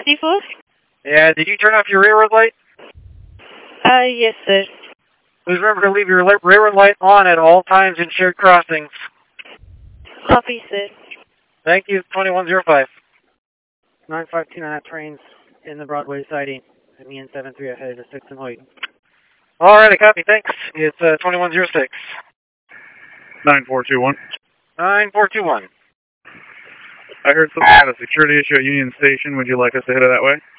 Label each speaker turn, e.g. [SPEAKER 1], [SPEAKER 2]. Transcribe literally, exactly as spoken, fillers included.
[SPEAKER 1] sixty-four?
[SPEAKER 2] Yeah, did you turn off your railroad light?
[SPEAKER 1] Uh, yes, sir.
[SPEAKER 2] Please remember to leave your railroad light on at all times in shared crossings.
[SPEAKER 1] Copy, sir.
[SPEAKER 2] Thank you, twenty-one oh five.
[SPEAKER 3] nine five two nine trains in the Broadway siding. Me and seven three are headed to six and Hoyt.
[SPEAKER 2] All right, I copy, thanks. It's uh, twenty-one oh six.
[SPEAKER 4] nine four two one.
[SPEAKER 2] nine four two one.
[SPEAKER 4] I heard something had a security issue at Union Station. Would you like us to head it that way?